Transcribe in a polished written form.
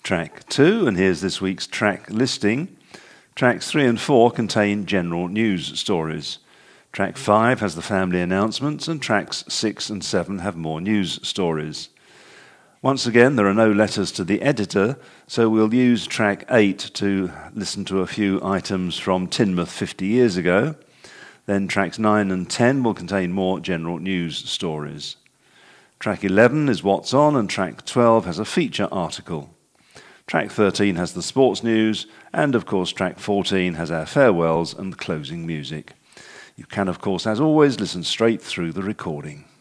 track 2, and here's this week's track listing. Tracks 3 and 4 contain general news stories. Track 5 has the family announcements, and tracks 6 and 7 have more news stories. Once again, there are no letters to the editor, so we'll use track 8 to listen to a few items from Teignmouth 50 years ago. Then tracks 9 and 10 will contain more general news stories. Track 11 is What's On, and track 12 has a feature article. Track 13 has the sports news, and of course track 14 has our farewells and the closing music. You can, of course, as always, listen straight through the recording.